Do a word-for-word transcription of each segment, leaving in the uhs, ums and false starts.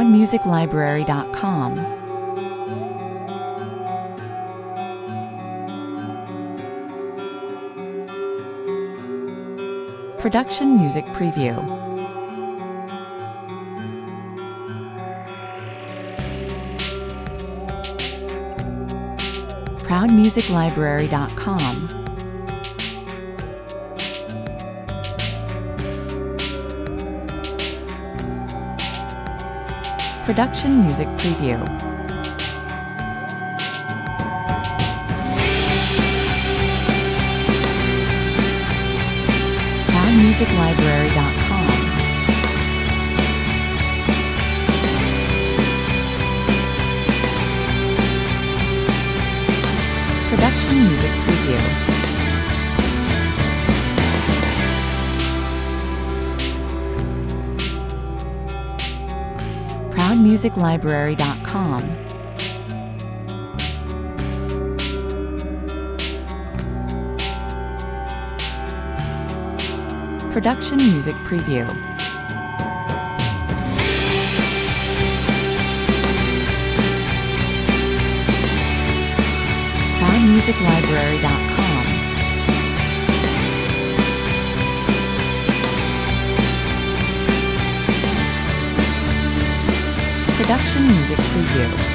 proud music library dot com. Production Music Preview. proud music library dot com. Production Music Preview. proud music library dot com. Production Music Preview. proud music library dot com. Production Music Preview. proud music library dot com. Production Music Preview.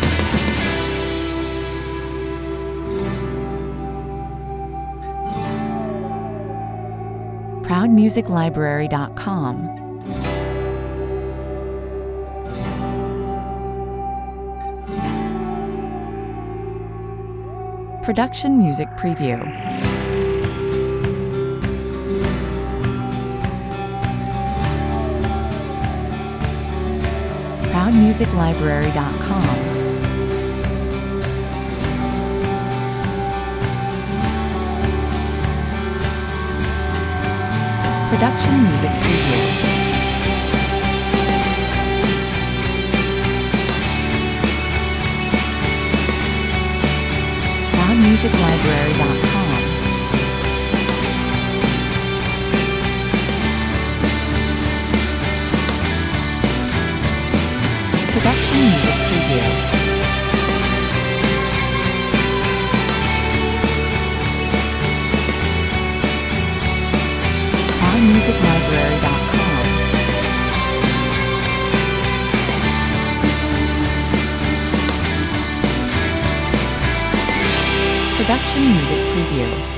proud music library dot com. Production Music Preview. proud music library dot com. Production Music Preview. proud music library dot com. Production Music Preview. proud music library dot com. Production Music Preview.